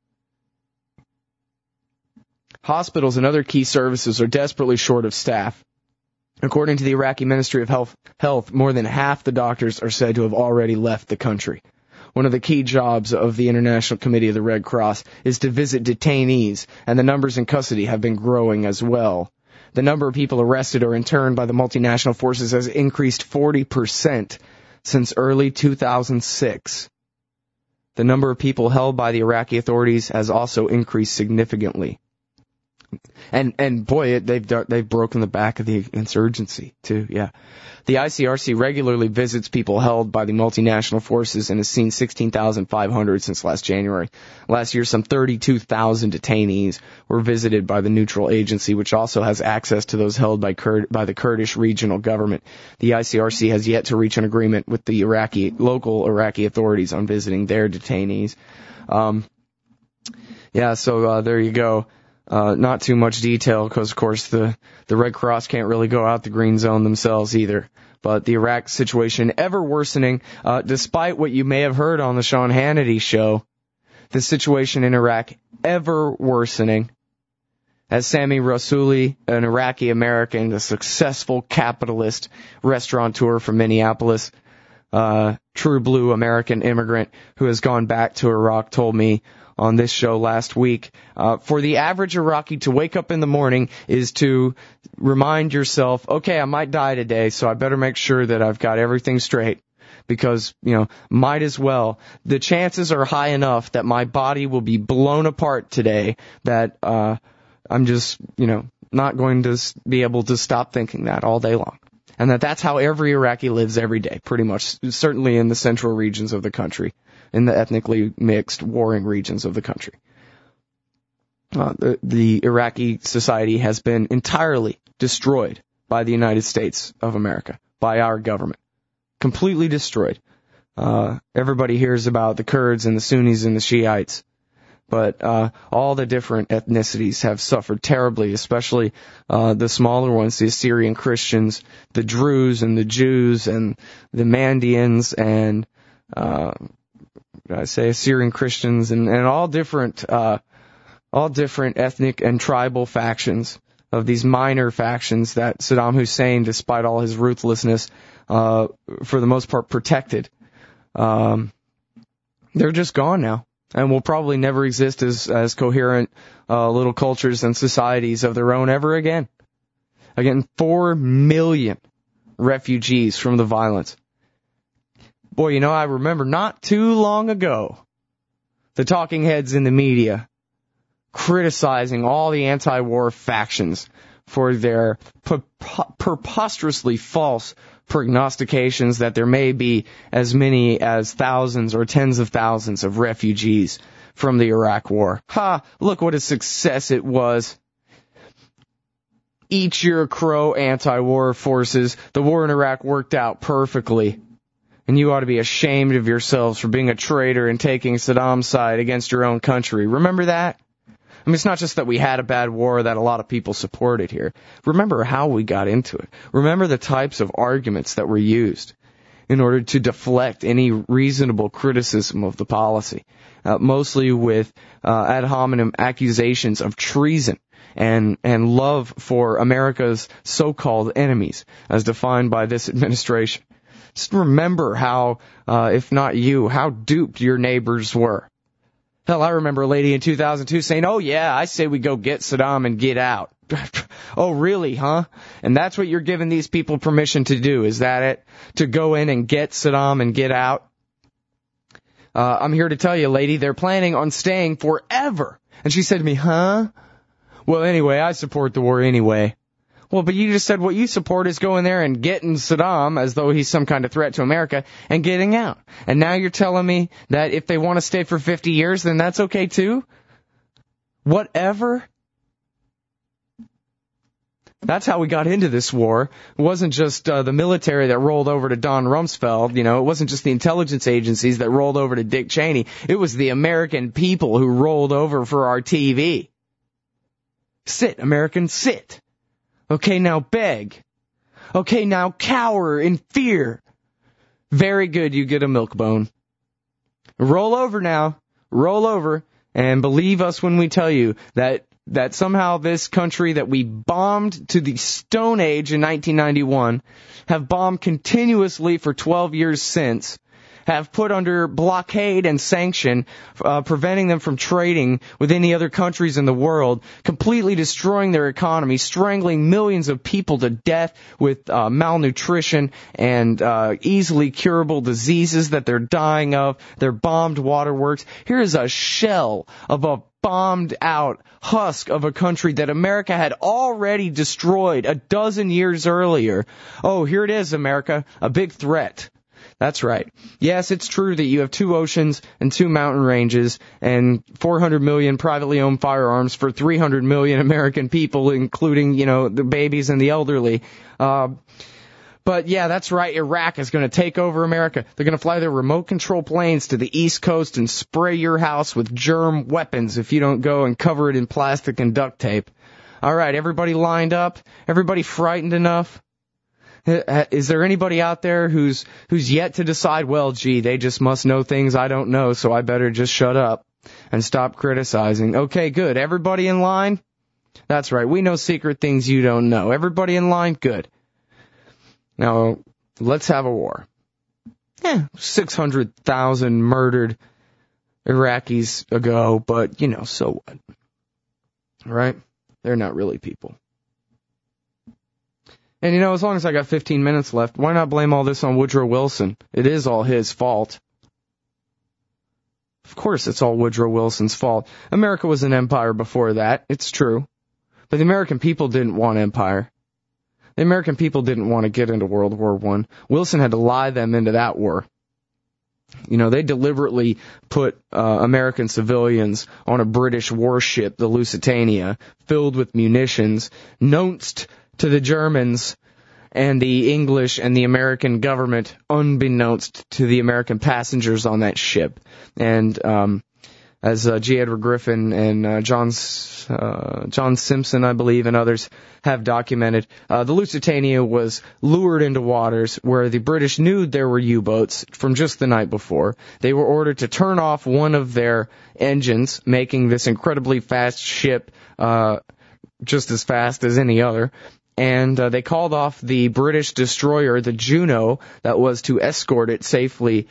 Hospitals and other key services are desperately short of staff. According to the Iraqi Ministry of Health, more than half the doctors are said to have already left the country. one of the key jobs of the International Committee of the Red Cross is to visit detainees, and the numbers in custody have been growing as well. The number of people arrested or interned by the multinational forces has increased 40% since early 2006. The number of people held by the Iraqi authorities has also increased significantly. And boy, they've broken the back of the insurgency too. Yeah, the ICRC regularly visits people held by the multinational forces and has seen 16,500 since last January. Last year, some 32,000 detainees were visited by the neutral agency, which also has access to those held by the Kurdish regional government. The ICRC has yet to reach an agreement with the local Iraqi authorities on visiting their detainees. So there you go. Not too much detail because, of course, the Red Cross can't really go out the green zone themselves either. But the Iraq situation ever worsening, despite what you may have heard on the Sean Hannity show, the situation in Iraq ever worsening. As Sami Rassouli, an Iraqi-American, a successful capitalist restaurateur from Minneapolis, true blue American immigrant who has gone back to Iraq, told me on this show last week, for the average Iraqi to wake up in the morning is to remind yourself, okay, I might die today, so I better make sure that I've got everything straight. Because, might as well. The chances are high enough that my body will be blown apart today that I'm just, not going to be able to stop thinking that all day long. And that's how every Iraqi lives every day, pretty much, certainly in the central regions of the country, in the ethnically mixed, warring regions of the country. The Iraqi society has been entirely destroyed by the United States of America, by our government. Completely destroyed. Everybody hears about the Kurds and the Sunnis and the Shiites, but all the different ethnicities have suffered terribly, especially the smaller ones, the Assyrian Christians, the Druze and the Jews and the Mandeans and Assyrian Christians and all different ethnic and tribal factions of these minor factions that Saddam Hussein, despite all his ruthlessness, for the most part protected. They're just gone now, and will probably never exist as coherent little cultures and societies of their own ever again. Again, 4 million refugees from the violence. Boy, I remember not too long ago, the talking heads in the media criticizing all the anti-war factions for their preposterously false prognostications that there may be as many as thousands or tens of thousands of refugees from the Iraq War. Look what a success it was. Eat your crow, anti-war forces. The war in Iraq worked out perfectly. And you ought to be ashamed of yourselves for being a traitor and taking Saddam's side against your own country. Remember that? I mean, it's not just that we had a bad war that a lot of people supported here. Remember how we got into it. Remember the types of arguments that were used in order to deflect any reasonable criticism of the policy, mostly with ad hominem accusations of treason and love for America's so-called enemies, as defined by this administration. Just remember how, if not you, how duped your neighbors were. Hell, I remember a lady in 2002 saying, oh yeah, I say we go get Saddam and get out. Oh really, huh? And that's what you're giving these people permission to do, is that it? To go in and get Saddam and get out? I'm here to tell you, lady, they're planning on staying forever. And she said to me, huh? Well, anyway, I support the war anyway. Well, but you just said what you support is going there and getting Saddam as though he's some kind of threat to America and getting out. And now you're telling me that if they want to stay for 50 years, then that's okay too? Whatever? That's how we got into this war. It wasn't just the military that rolled over to Don Rumsfeld. It wasn't just the intelligence agencies that rolled over to Dick Cheney. It was the American people who rolled over for our TV. Sit, American, sit. Okay, now beg. Okay, now cower in fear. Very good, you get a milk bone. Roll over now. Roll over and believe us when we tell you that somehow this country that we bombed to the Stone Age in 1991, have bombed continuously for 12 years since, have put under blockade and sanction, preventing them from trading with any other countries in the world, completely destroying their economy, strangling millions of people to death with malnutrition and easily curable diseases that they're dying of, their bombed waterworks. Here is a shell of a bombed out husk of a country that America had already destroyed a dozen years earlier. Oh, here it is, America, a big threat. That's right. Yes, it's true that you have 2 oceans and 2 mountain ranges and 400 million privately owned firearms for 300 million American people, including, the babies and the elderly. But yeah, that's right. Iraq is going to take over America. They're going to fly their remote control planes to the East Coast and spray your house with germ weapons if you don't go and cover it in plastic and duct tape. All right, everybody lined up? Everybody frightened enough? Is there anybody out there who's yet to decide, well, gee, they just must know things I don't know, so I better just shut up and stop criticizing? Okay, good. Everybody in line? That's right. We know secret things you don't know. Everybody in line? Good. Now, let's have a war. 600,000 murdered Iraqis ago, but, so what? Right? They're not really people. And, as long as I got 15 minutes left, why not blame all this on Woodrow Wilson? It is all his fault. Of course it's all Woodrow Wilson's fault. America was an empire before that, it's true. But the American people didn't want empire. The American people didn't want to get into World War I. Wilson had to lie them into that war. They deliberately put American civilians on a British warship, the Lusitania, filled with munitions, nonst to the Germans and the English and the American government, unbeknownst to the American passengers on that ship. And as G. Edward Griffin and John Simpson, I believe, and others have documented, the Lusitania was lured into waters where the British knew there were U-boats from just the night before. They were ordered to turn off one of their engines, making this incredibly fast ship just as fast as any other. And they called off the British destroyer, the Juno, that was to escort it safely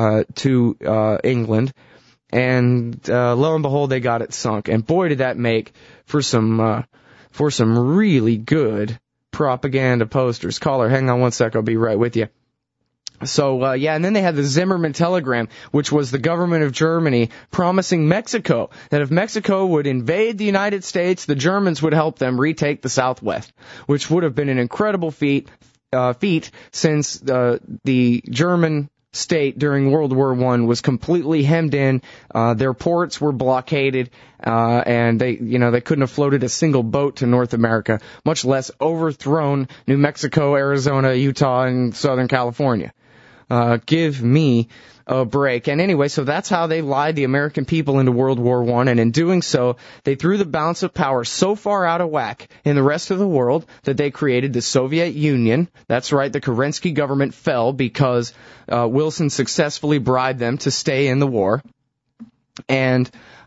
to England. And lo and behold, they got it sunk. And boy, did that make for some really good propaganda posters. Caller, hang on one sec, I'll be right with you. So, and then they had the Zimmerman telegram, which was the government of Germany promising Mexico that if Mexico would invade the United States, the Germans would help them retake the Southwest, which would have been an incredible feat since the German state during World War I was completely hemmed in. Their ports were blockaded, and they couldn't have floated a single boat to North America, much less overthrown New Mexico, Arizona, Utah, and Southern California. Give me a break. And anyway, so that's how they lied the American people into World War I, and in doing so, they threw the balance of power so far out of whack in the rest of the world that they created the Soviet Union. That's right, the Kerensky government fell because Wilson successfully bribed them to stay in the war. And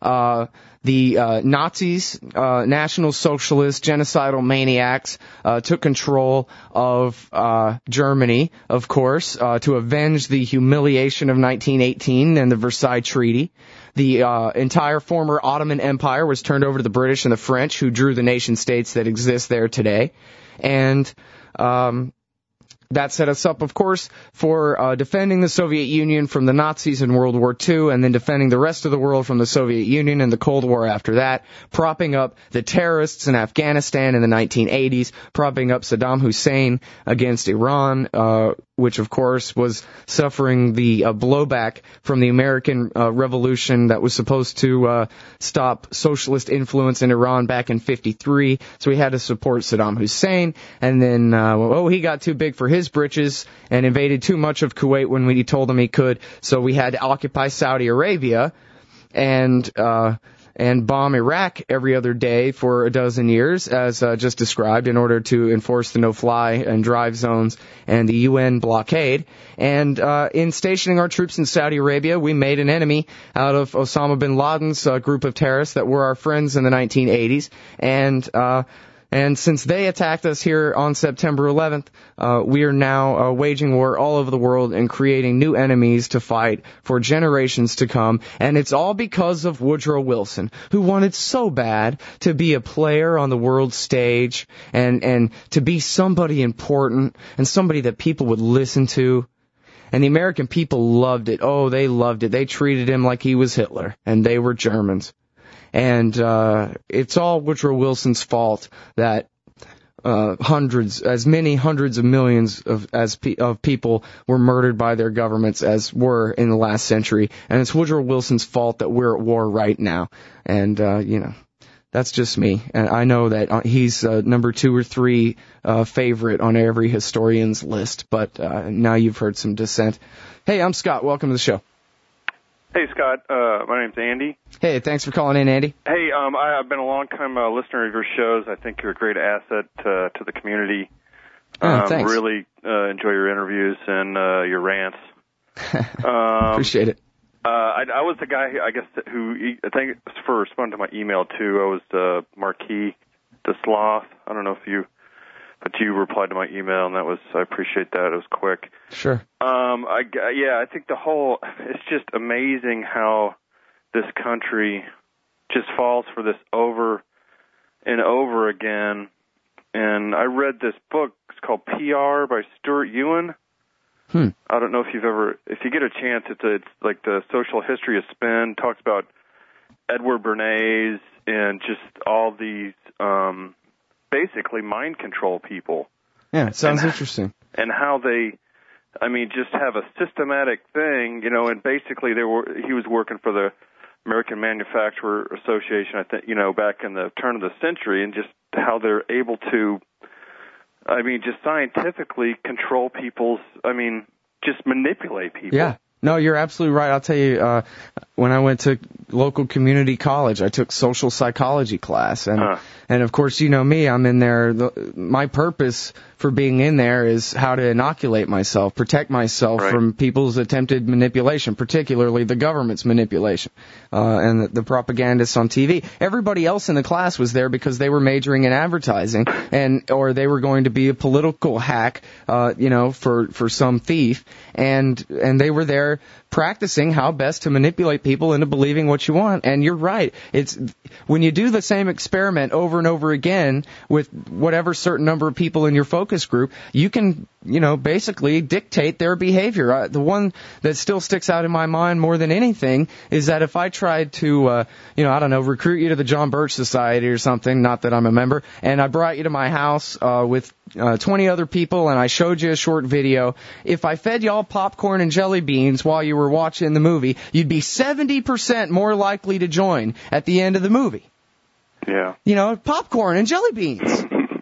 the Nazis, National Socialist, genocidal maniacs, took control of Germany, of course, to avenge the humiliation of 1918 and the Versailles Treaty. The entire former Ottoman Empire was turned over to the British and the French, who drew the nation-states that exist there today. And that set us up, of course, for defending the Soviet Union from the Nazis in World War II, and then defending the rest of the world from the Soviet Union in the Cold War after that, propping up the terrorists in Afghanistan in the 1980s, propping up Saddam Hussein against Iran, which, of course, was suffering the blowback from the American Revolution that was supposed to stop socialist influence in Iran back in '53. So we had to support Saddam Hussein, and then, he got too big for his britches and invaded too much of Kuwait when we told him he could, so we had to occupy Saudi Arabia and bomb Iraq every other day for a dozen years, as just described, in order to enforce the no-fly and drive zones and the UN blockade. And in stationing our troops in Saudi Arabia, we made an enemy out of Osama bin Laden's group of terrorists that were our friends in the 1980s. And And since they attacked us here on September 11th, we are now waging war all over the world and creating new enemies to fight for generations to come. And it's all because of Woodrow Wilson, who wanted so bad to be a player on the world stage and to be somebody important and somebody that people would listen to. And the American people loved it. Oh, they loved it. They treated him like he was Hitler, and they were Germans. And it's all Woodrow Wilson's fault that many hundreds of millions of people were murdered by their governments as were in the last century. And it's Woodrow Wilson's fault that we're at war right now. And, that's just me. And I know that he's number 2 or 3 favorite on every historian's list. But now you've heard some dissent. Hey, I'm Scott. Welcome to the show. Hey, Scott. My name's Andy. Hey, thanks for calling in, Andy. Hey, I've been a long-time listener of your shows. I think you're a great asset to the community. Thanks. Really enjoy your interviews and your rants. Appreciate it. I was the guy, I guess, thanks for responding to my email, too. I was Marquis de Sloth. I don't know but you replied to my email, and I appreciate that. It was quick. Sure. I think it's just amazing how this country just falls for this over and over again. And I read this book. It's called PR by Stuart Ewan. I don't know if you get a chance, it's like the social history of spin, talks about Edward Bernays and just all these, basically mind control people. Yeah, it sounds interesting. And how they, just have a systematic thing, and basically he was working for the American Manufacturer Association, I think, back in the turn of the century, and just how they're able to, just scientifically control people's, just manipulate people. Yeah. No, you're absolutely right. I'll tell you, when I went to local community college, I took social psychology class. And of course, you know me, I'm in there. My purpose for being in there is how to inoculate myself, protect myself from people's attempted manipulation, particularly the government's manipulation, and the propagandists on TV. Everybody else in the class was there because they were majoring in advertising or they were going to be a political hack, for some thief. And they were there practicing how best to manipulate people into believing what you want. And you're right. It's when you do the same experiment over and over again with whatever certain number of people in your focus group, you can, basically dictate their behavior. The one that still sticks out in my mind more than anything is that if I tried to, recruit you to the John Birch Society or something, not that I'm a member, and I brought you to my house with 20 other people and I showed you a short video, if I fed y'all popcorn and jelly beans while you were watching the movie, you'd be 70% more likely to join at the end of the movie. Yeah. Popcorn and jelly beans.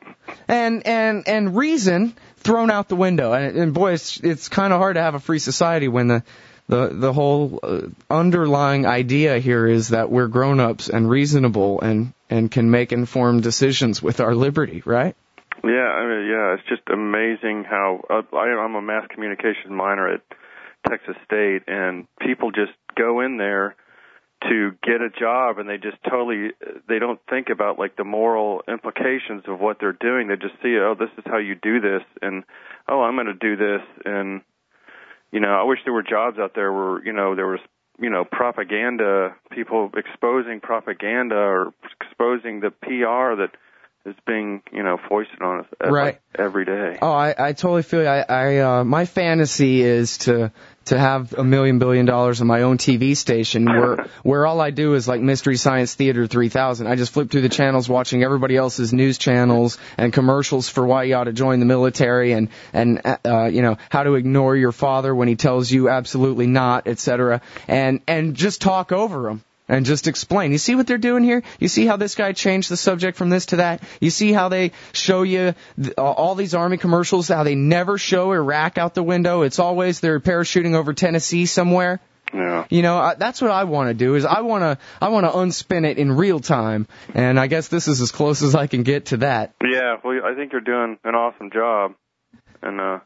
And reason thrown out the window. And boy, it's kind of hard to have a free society when the whole underlying idea here is that we're grown-ups and reasonable and can make informed decisions with our liberty, right? Yeah, it's just amazing how I'm a mass communication minor at Texas State, and people just go in there to get a job, and they don't think about like the moral implications of what they're doing. They just see, this is how you do this, and I'm going to do this, and I wish there were jobs out there where there was propaganda, people exposing propaganda or exposing the PR that is being, foisted on us every day. Oh, I totally feel you. My fantasy is to have $1 billion on my own TV station where all I do is like Mystery Science Theater 3000. I just flip through the channels watching everybody else's news channels and commercials for why you ought to join the military and how to ignore your father when he tells you absolutely not, etc. And just talk over them. And just explain. You see what they're doing here? You see how this guy changed the subject from this to that? You see how they show you all these Army commercials, how they never show Iraq out the window? It's always they're parachuting over Tennessee somewhere. Yeah. That's what I want to do is I want to unspin it in real time. And I guess this is as close as I can get to that. Yeah. Well, I think you're doing an awesome job. And,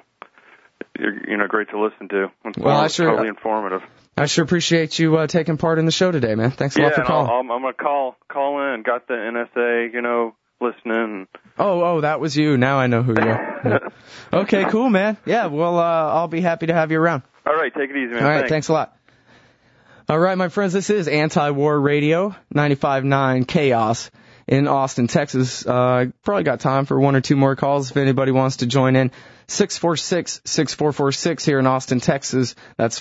you're great to listen to. Totally informative. I sure appreciate you taking part in the show today, man. Thanks a lot for calling. I'm going to call in. Got the NSA, listening. Oh, that was you. Now I know who you are. Yeah. Okay, cool, man. Yeah, well, I'll be happy to have you around. All right, take it easy, man. All right, thanks a lot. All right, my friends, this is Anti-War Radio, 95.9 Chaos in Austin, Texas. Probably got time for one or two more calls if anybody wants to join in. 646-6446 here in Austin, Texas. That's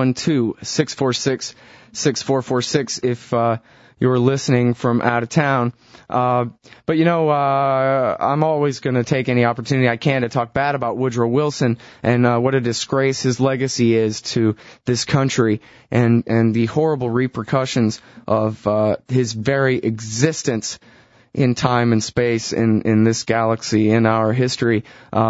512-646-6446 if you're listening from out of town. But I'm always going to take any opportunity I can to talk bad about Woodrow Wilson and what a disgrace his legacy is to this country and the horrible repercussions of his very existence in time and space in this galaxy, in our history.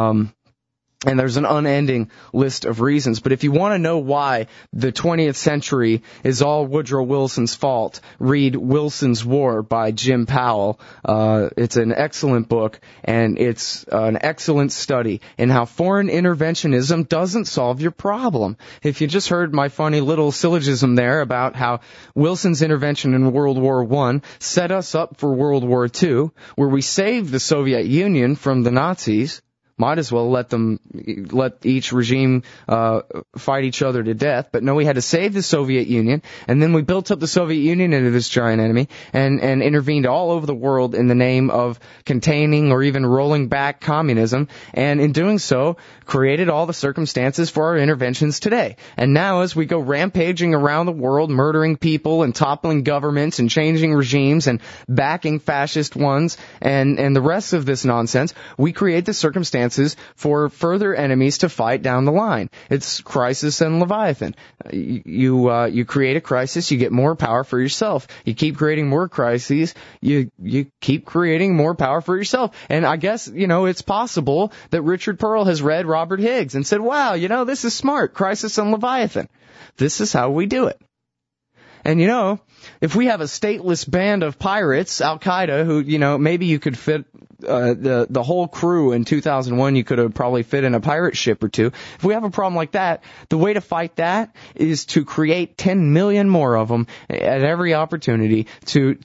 And there's an unending list of reasons. But if you want to know why the 20th century is all Woodrow Wilson's fault, read Wilson's War by Jim Powell. It's an excellent book, and it's an excellent study in how foreign interventionism doesn't solve your problem. If you just heard my funny little syllogism there about how Wilson's intervention in World War I set us up for World War II, where we saved the Soviet Union from the Nazis, might as well let each regime fight each other to death. But no, we had to save the Soviet Union, and then we built up the Soviet Union into this giant enemy and intervened all over the world in the name of containing or even rolling back communism, and in doing so created all the circumstances for our interventions today. And now as we go rampaging around the world, murdering people and toppling governments and changing regimes and backing fascist ones and the rest of this nonsense, we create the circumstances for further enemies to fight down the line. It's crisis and Leviathan. You create a crisis, you get more power for yourself. You keep creating more crises, you keep creating more power for yourself. And I guess, it's possible that Richard Pearl has read Robert Higgs and said, wow, this is smart, crisis and Leviathan. This is how we do it. And if we have a stateless band of pirates, Al-Qaeda, who, maybe you could fit the whole crew in 2001, you could have probably fit in a pirate ship or two. If we have a problem like that, the way to fight that is to create 10 million more of them at every opportunity to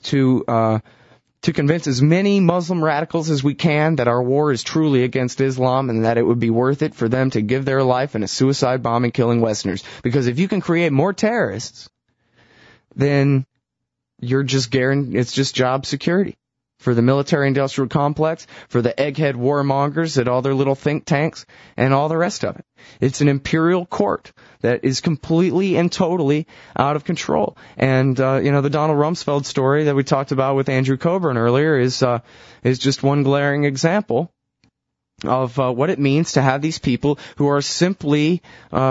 convince as many Muslim radicals as we can that our war is truly against Islam and that it would be worth it for them to give their life in a suicide bombing killing Westerners. Because if you can create more terrorists, then you're just it's just job security for the military-industrial complex, for the egghead warmongers at all their little think tanks, and all the rest of it. It's an imperial court that is completely and totally out of control. And, the Donald Rumsfeld story that we talked about with Andrew Coburn earlier is just one glaring example of what it means to have these people who are simply,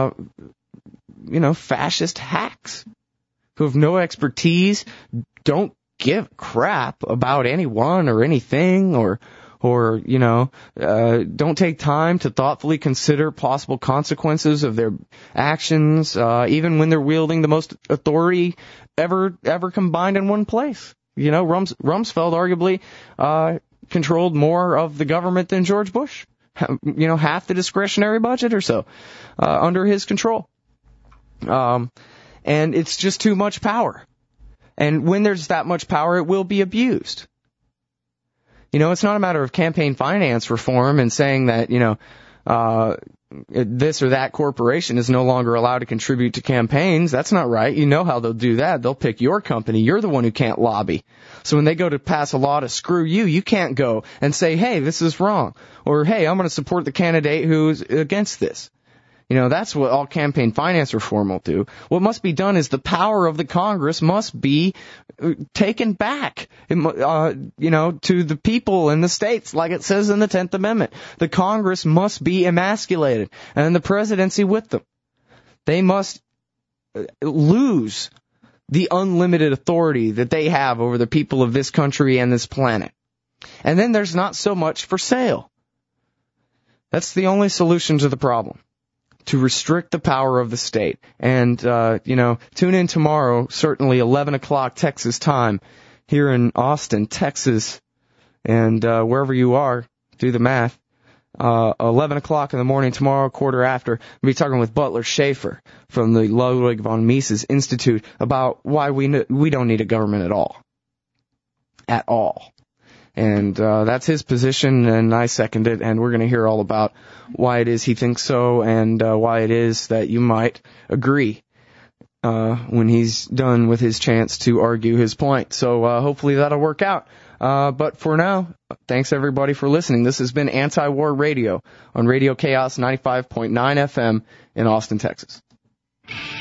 fascist hacks, who have no expertise, don't give a crap about anyone or anything, or don't take time to thoughtfully consider possible consequences of their actions, even when they're wielding the most authority ever combined in one place. Rumsfeld arguably controlled more of the government than George Bush. Half the discretionary budget or so under his control. And it's just too much power. And when there's that much power, it will be abused. It's not a matter of campaign finance reform and saying that, this or that corporation is no longer allowed to contribute to campaigns. That's not right. You know how they'll do that. They'll pick your company. You're the one who can't lobby. So when they go to pass a law to screw you, you can't go and say, hey, this is wrong. Or, hey, I'm going to support the candidate who's against this. That's what all campaign finance reform will do. What must be done is the power of the Congress must be taken back, to the people in the states, like it says in the 10th Amendment. The Congress must be emasculated, and the presidency with them. They must lose the unlimited authority that they have over the people of this country and this planet. And then there's not so much for sale. That's the only solution to the problem. To restrict the power of the state. And, tune in tomorrow, certainly 11 o'clock Texas time, here in Austin, Texas, and wherever you are, do the math. 11 o'clock in the morning tomorrow, quarter after, we'll be talking with Butler Schaefer from the Ludwig von Mises Institute about why we don't need a government at all. At all. And that's his position, and I second it, and we're going to hear all about why it is he thinks so and why it is that you might agree when he's done with his chance to argue his point. So hopefully that'll work out. But for now, thanks everybody for listening. This has been Anti-War Radio on Radio Chaos 95.9 FM in Austin, Texas.